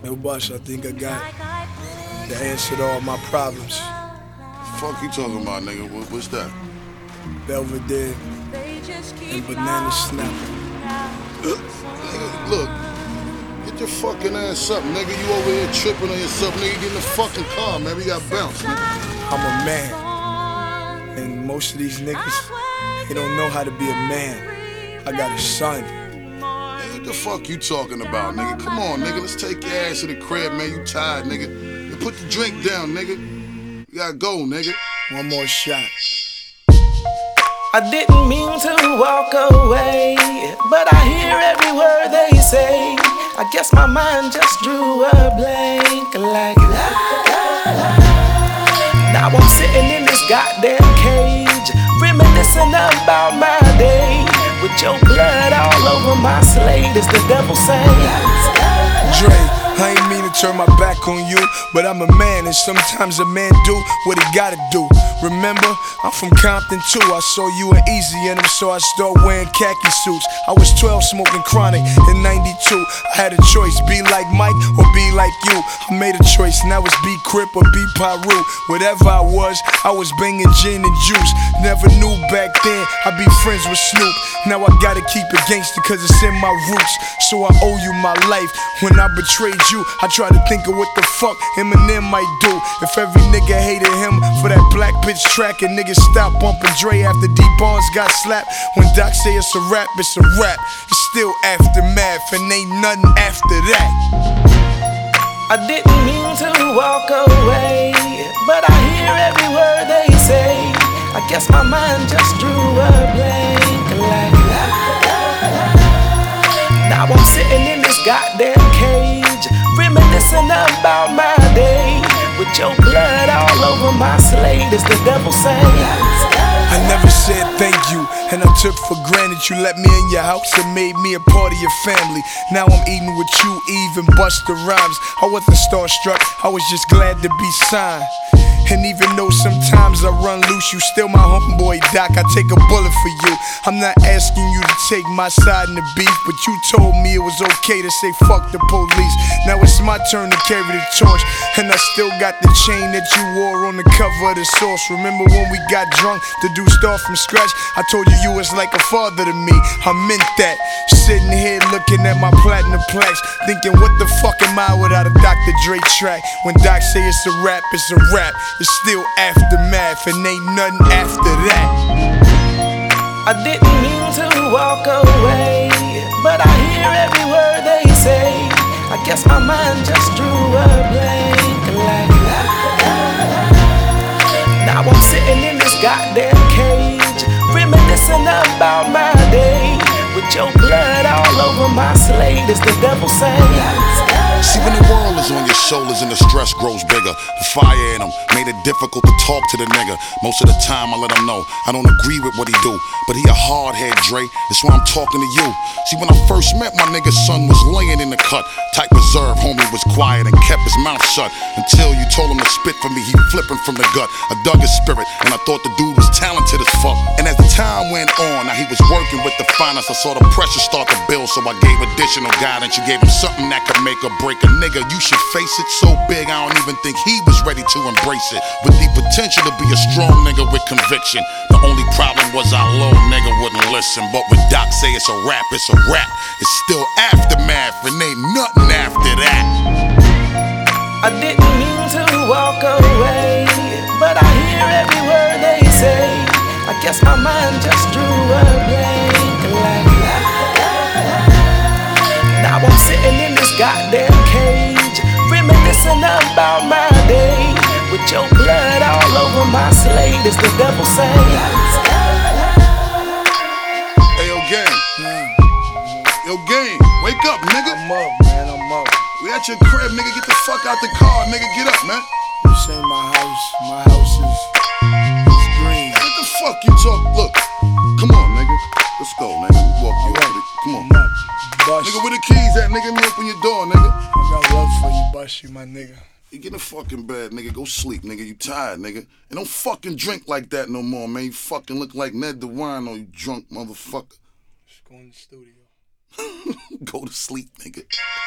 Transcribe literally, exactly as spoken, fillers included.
Yo, Bush, I think I got the answer to all my problems. Fuck you talking about, nigga? What, what's that? Belvedere and Banana Snap. Nigga, look, get your fucking ass up, nigga. You over here tripping on yourself, nigga. Get in the fucking car, man. We got bounce, nigga. I'm a man, and most of these niggas, they don't know how to be a man. I got a son. What the fuck you talking about, nigga? Come on, nigga. Let's take your ass to the crib, man. You tired, nigga. You put the drink down, nigga. You gotta go, nigga. One more shot. I didn't mean to walk away, but I hear every word they say. I guess my mind just drew a blank like la, la, la. Now I'm sitting in this goddamn cage, reminiscing about my day, with your blood all over my slate, as the devil sings. Dre, I ain't mean to turn my back on you, but I'm a man, and sometimes a man do what he gotta do. Remember, I'm from Compton too. I saw you and Easy in them, so I started wearing khaki suits. I was twelve smoking chronic in ninety-two. I had a choice, be like Mike or be like you. I made a choice, now it's be Crip or be Pyru. Whatever I was, I was banging gin and juice. Never knew back then I'd be friends with Snoop. Now I gotta keep it gangster cause it's in my roots. So I owe you my life. When I betrayed you, I try to think of what the fuck Eminem might do if every nigga hated him for that black bitch track, and niggas stop bumping Dre after D Barnes got slapped. When Doc say it's a rap, it's a rap. It's still aftermath and ain't nothing after that. I didn't mean to walk away, but I hear every word they say. I guess my mind just drew a blank like la, la, la. Now I'm sitting in this goddamn cage, reminiscing about my day, with your blood all over my slate, as the devil sings. I never said thank you, and I took for granted you let me in your house and made me a part of your family. Now I'm eating with you, Eve and Busta Rhymes. I wasn't starstruck, I was just glad to be signed. And even though sometimes I run loose, you still my homeboy, Doc. I take a bullet for you. I'm not asking you to take my side in the beef, but you told me it was okay to say fuck the police. Now it's my turn to carry the torch, and I still got the chain that you wore on the cover of the Source. Remember when we got drunk to do stuff from scratch? I told you you was like a father to me. I meant that. Sitting here looking at my platinum plaques, thinking what the fuck am I without a Doctor Dre track? When Doc say it's a rap, it's a rap. It's still aftermath and ain't nothing after that. I didn't mean to walk away, but I hear every word they say. I guess my mind just drew a blank like la, la, la. Now I'm sitting in this goddamn cage, reminiscing about my day, with your blood all over my slate, as the devil sings. See, when the world is on your shoulders and the stress grows bigger, the fire in him made it difficult to talk to the nigga. Most of the time I let him know I don't agree with what he do, but he a hard head, Dre. That's why I'm talking to you. See, when I first met my nigga's son was laying in the cut. Type reserve, homie was quiet and kept his mouth shut. Until you told him to spit for me, he flipping from the gut. I dug his spirit, and I thought the dude was talented as fuck. And as the time went on, now he was working with the finest. I saw the pressure start to build, so I gave additional guidance. You gave him something that could make or break a nigga. You should face it, so big I don't even think he was ready to embrace it. With the potential to be a strong nigga with conviction. The only problem was our little nigga wouldn't listen. But when Doc say it's a rap, it's a rap. It's still aftermath and ain't nothing after that. I didn't mean to walk away, but I hear every word they say. I guess my mind just drew a blank like la, la, la. Now I'm sitting in this goddamn cage, reminiscing about my day, with your blood all over my slate, as the devil sings. Hey, yo, gang. Yo, gang, wake up, nigga. I'm up, man, I'm up. We at your crib, nigga. Get the fuck out the car, nigga. Get up, man. This ain't my house. My house is, is green. What the fuck you talk? Look, come on, nigga. Let's go, nigga. Walk you Right. over the, come on. I'm up. Bush, Nigga, where the keys at, nigga? Let me open your door, nigga. I got love for you, Bush, you my nigga. You get in the fucking bed, nigga. Go sleep, nigga. You tired, nigga. And don't fucking drink like that no more, man. You fucking look like Ned DeWine, you drunk motherfucker. Just go in the studio. Go to sleep, nigga.